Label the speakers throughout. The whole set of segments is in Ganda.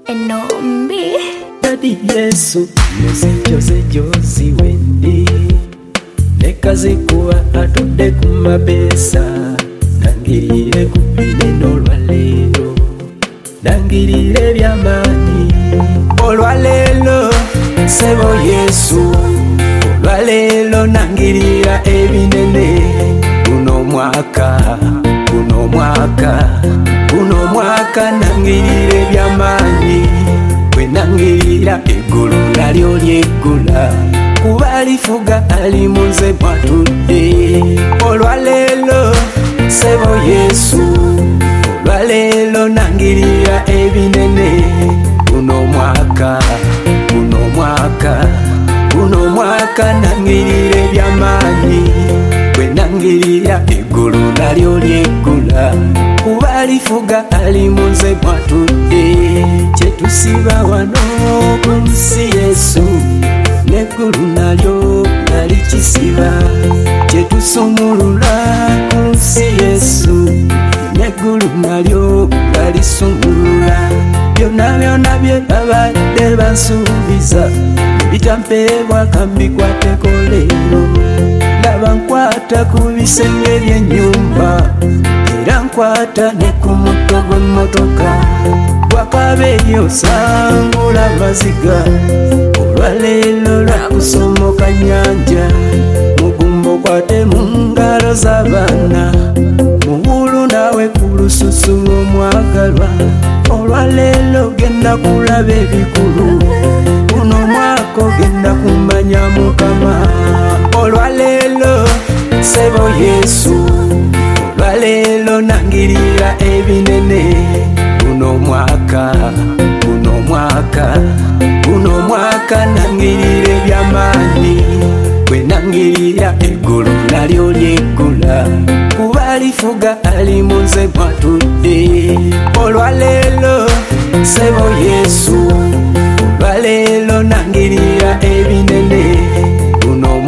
Speaker 1: enombi
Speaker 2: Dadi Yesu musejozi wendi nekaze kuba atudde ku mabesa nangirire ku bineno lwaleero nangirire byamaanyi olwaleero sebo Yesu olwaleero nangirira ebinene guno mwaka nangirire byamaanyi nangirira eggulu nalyo lyeggula kuba lifuga ali munze mwatudde olwaleero sebo Yesu olwaleero nangirira ebinene guno mwaka nangirira ebyamaanyi bwe nangirira eggulu nalyo lyeggula kuba lifuga ali munze mwatudde kyetusiba wano ku nsi Yesu n'eggulu nalyo nalikisiba kyetusumulula ku nsi Yesu n'eggulu nalyo nalisumulula byonna bye babadde bansuubiza bitampeebwa kambikwateko leero ndaba nkwata ku bisenge by'ennyumba era nkwata ne ku mutto gw'emmotoka wakabeeyo sangula maziga olwaleero lwakusomoka nnyanja mugumbo kwate mu ngalo z'abaana muwulu nawe ku lususu lw'omwagalwa olwaleero genda kulaba ebikulu guno mwaka ogenda kumanya Mukama olwaleero sebo Yesu olwaleero nangirira ebinene guno mwaka nangirira ebyamaanyi bwe nangirira eggulu nalyo lyeggula kuba lifuga ali munze mwatudde olwaleero sebo Yesu olwaleero nangirira ebinene guno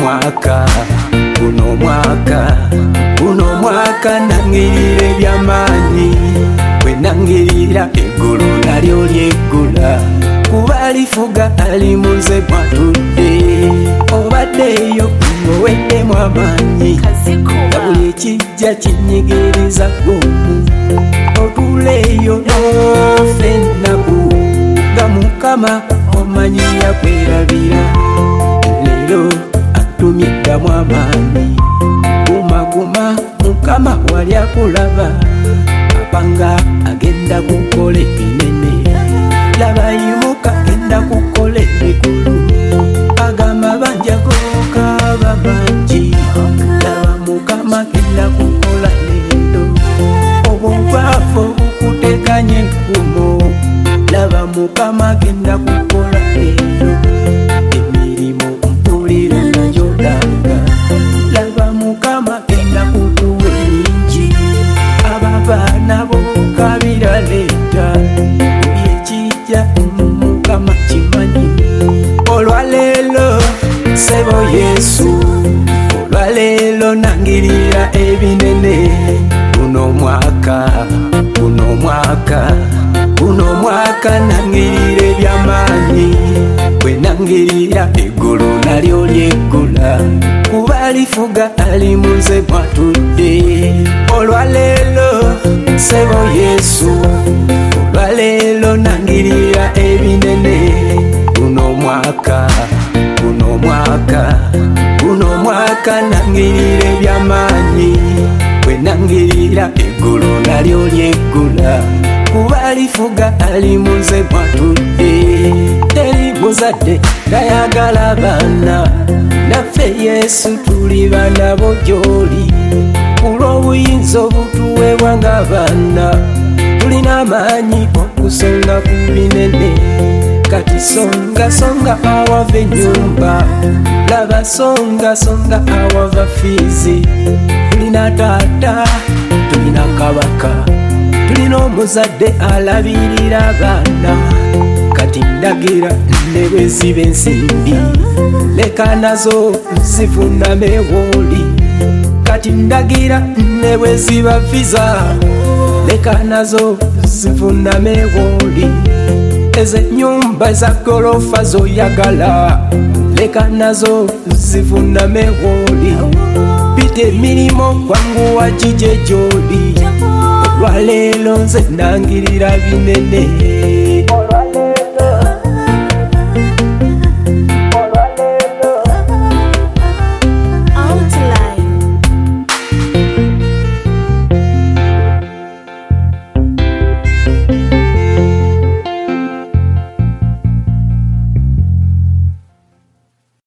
Speaker 2: mwaka nangirira ebyamaanyi bwe nangirira eggulu nalyo lyeggula kuba lifuga ali munze mwatudde obaddeeyo ngoweddemu amaanyi nga buli ekijja kinyigiriza gwomu otuleeyo nofe ennaku nga Mukama omanyi yakwerabira leero atumye ddamu amaanyi guma Mukama wali akulaba apanga agenda kukola ebinene laba yimuka agenda kukola ebikulu agamba banjagokaba bangi laba Mukama agenda kukola leero obuvaafu obukuteganya enkumo laba Mukama agenda kukola leero emirimu mpulira nagyolanga laba Mukama agenda kutuwa enyingi ababaana bokabira leeta buli ekijja Mukama kimanyi olwaleero sebo Yesu olwaleero nangirira ebinene guno mwaka nangirira ebyamaanyi bwe nangirira eggulu nalyo lyeggula kuba lifuga ali munze mwatudde olwaleero sebo Yesu olwaleero nangirira ebinene guno mwaka nangirira ebyamaanyi bwe nangirira eggulu nalyo lyeggula kuba lifuga ali munze mwatudde teri muzadde gayagala baana naffe Yesu tuli baana bo gy'oli kulw'obuyinza obutuweebwa ng'abaana tulina amaanyi okusonga ku binene kati songa awava ennyumba laba songa awava fiizi tulina taata tulina kabaka tulina omuzadde alabirira abaana kati ndagira ne bwe ziba ensimbi leka nazo zifuname wooli kati ndagira ne bwe ziba visa leka nazo zifuname wooli ezo ennyumba za gorofa zoyagala leka nazo zivuname wooli pita emirimu kwanguwa gije gy'oli olwaleero nze nangirira binene